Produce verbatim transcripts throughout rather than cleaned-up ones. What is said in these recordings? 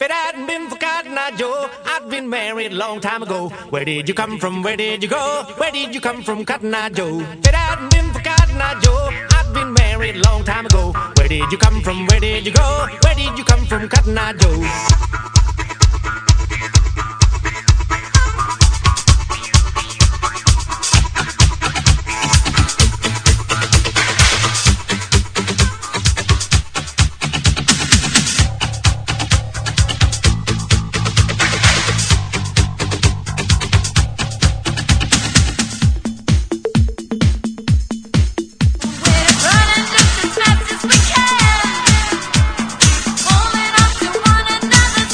If it hadn't been for Cotton Eye Joe, I'd been married a long time ago. Where did you come from? Where did you go? Where did you come from, Cotton Eye Joe? If it hadn't been for Cotton Eye Joe, I'd been married a long time ago. Where did you come from? Where did you go? Where did you come from, Cotton Eye Joe? Holding on to one another's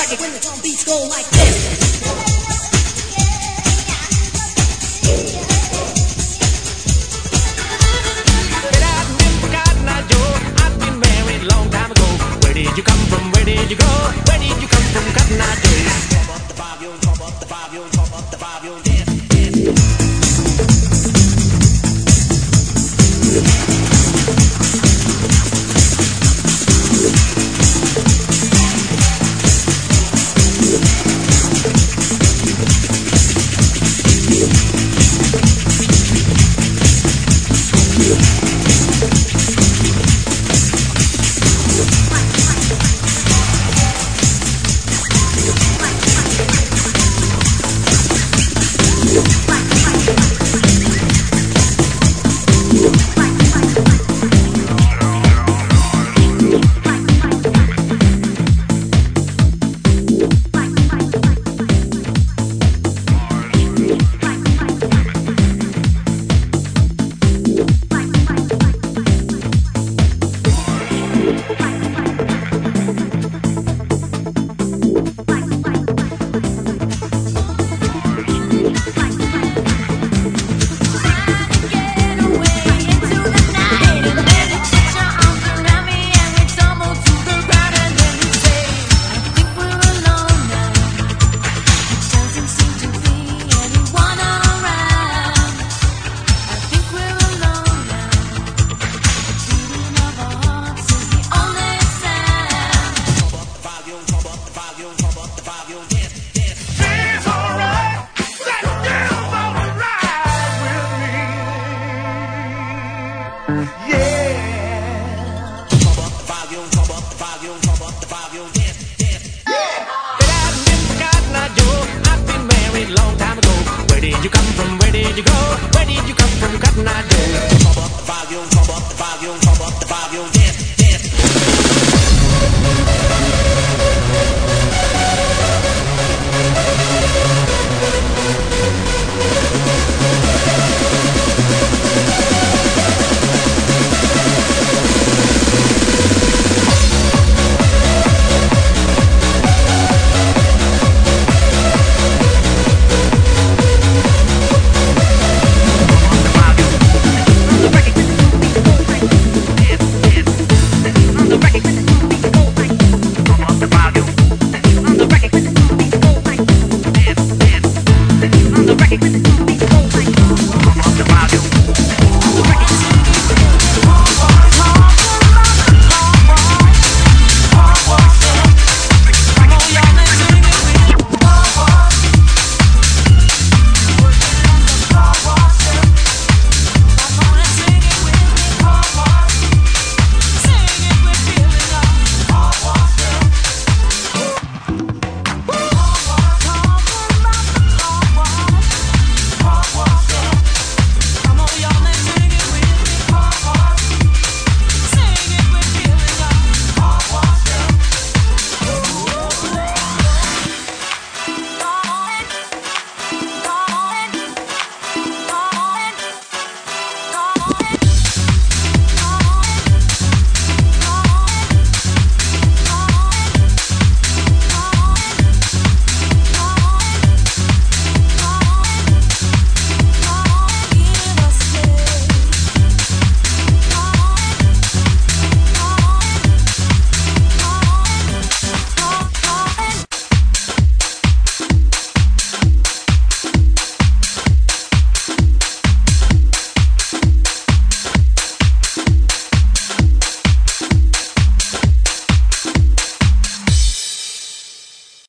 like it when the drum beats go like this. Where did you come from? Where did you go? Where did you come from, Cotton Eye Joe? Pump up the volume, pump up the volume, pump up the volume, dance, dance. Yeah.